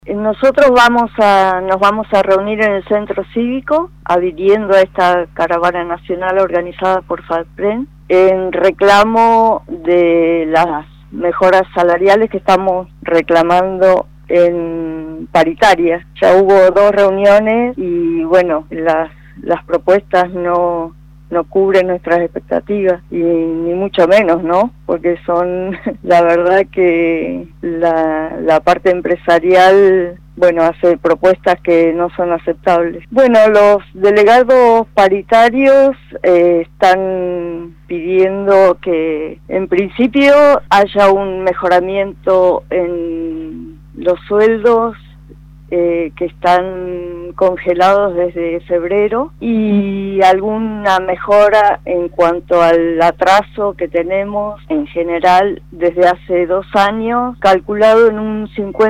Nosotros nos vamos a reunir en el centro cívico, adhiriendo a esta caravana nacional organizada por FADPREN, en reclamo de las mejoras salariales que estamos reclamando en paritarias. Ya hubo 2 reuniones y bueno, las propuestas no cubren nuestras expectativas, y ni mucho menos, ¿no? Porque son, la verdad que la parte empresarial, bueno, hace propuestas que no son aceptables. Bueno, los delegados paritarios están pidiendo que, en principio, haya un mejoramiento en los sueldos que están congelados desde febrero, y alguna mejora en cuanto al atraso que tenemos en general desde hace 2 años, calculado en un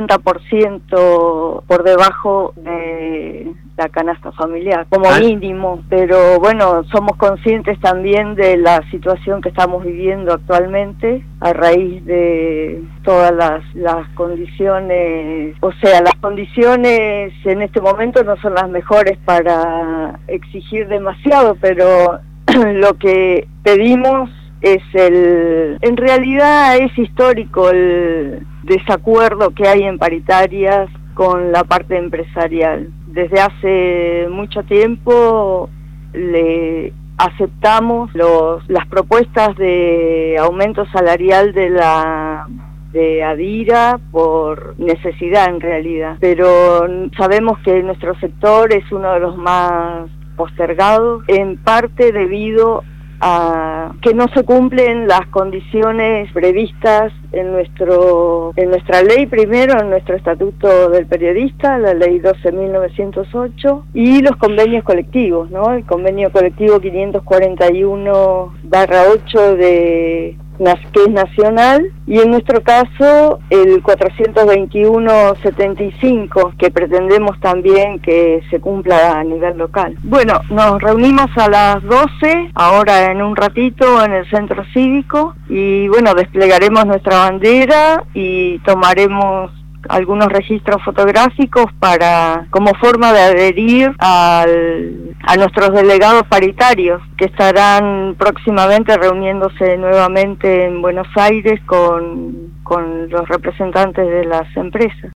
50% por debajo de la canasta familiar, como mínimo. Pero bueno, somos conscientes también de la situación que estamos viviendo actualmente a raíz de todas las condiciones, o sea, las condiciones en este momento no son las mejores para exigir demasiado, pero lo que pedimos es en realidad es histórico el desacuerdo que hay en paritarias con la parte empresarial. Desde hace mucho tiempo le aceptamos las propuestas de aumento salarial de Adira por necesidad en realidad, pero sabemos que nuestro sector es uno de los más postergados, en parte debido a que no se cumplen las condiciones previstas en nuestra ley, primero en nuestro Estatuto del Periodista, la ley 12.908, y los convenios colectivos, ¿no? El convenio colectivo 541/8 que es nacional, y en nuestro caso el 421/75, que pretendemos también que se cumpla a nivel local. Bueno, nos reunimos a las 12, ahora en un ratito, en el centro cívico, y bueno, desplegaremos nuestra bandera y tomaremos algunos registros fotográficos como forma de adherir a nuestros delegados paritarios, que estarán próximamente reuniéndose nuevamente en Buenos Aires con los representantes de las empresas.